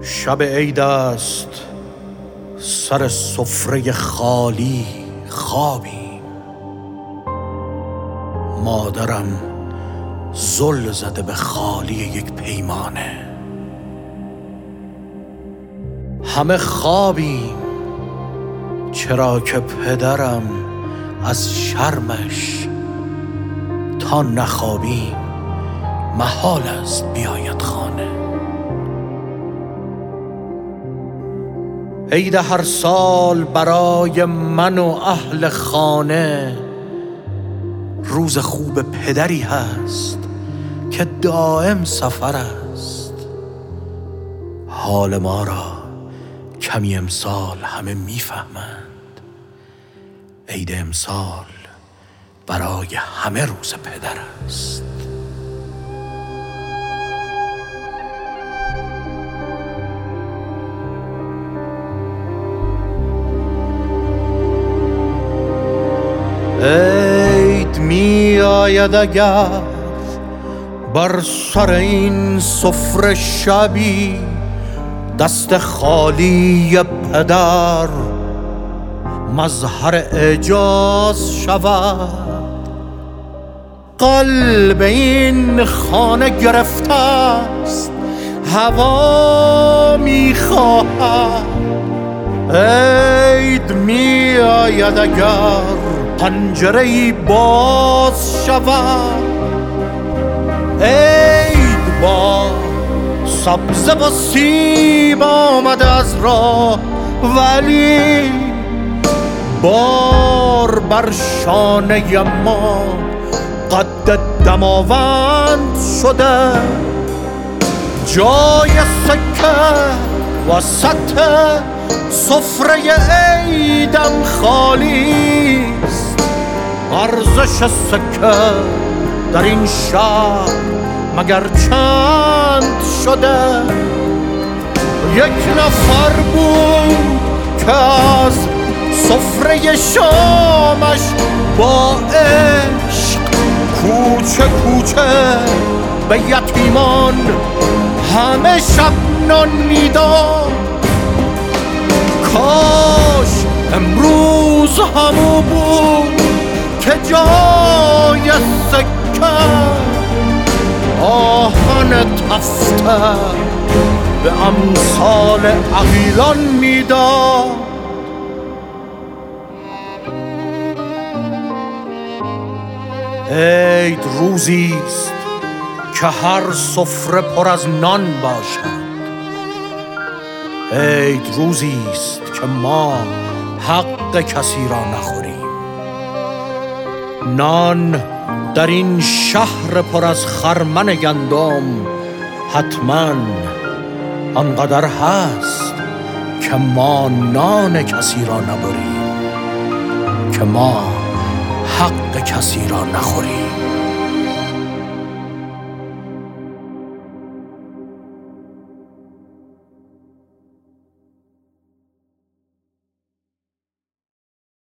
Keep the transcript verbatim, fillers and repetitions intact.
شب عید است، سر سفره خالی خوابیم. مادرم زل زده به خالی یک پیمانه. همه خوابیم، چرا که پدرم از شرمش تا نخوابیم محال است بیاید خانه. عید هر سال برای من و اهل خانه روز خوب پدری هست که دائم سفر است. حال ما را کمی امسال همه میفهمند. عید امسال برای همه روز پدر است. عید می آید اگر بر سر این سفره شبی دست خالی پدر مظهر اعجاز شود. قلب این خانه گرفته است، هوا می خواهد. عید می آید اگر پنجره‌ای باز شود. عید با سبزه و سیب آمده از راه، ولی بار بر شانه ما قد دماوند شده. جای سکه وسط سفره عیدم خالی است. ارزش سکه در این شهر مگر چند شده؟ یک نفر بود که از سفره شامش با عشق کوچه کوچه به یتیمان همه شب نان میداد. کاش امروز همو بود که جای سکه آهن تفته به امثال عقیلان میداد. عید روزی است که هر سفره پر از نان باشد. عید روزی است که ما حق کسی را نخوریم. نان در این شهر پر از خرمن گندم حتما آنقدر هست که ما نان کسی را نبریم، که ما حق کسی را نخوریم.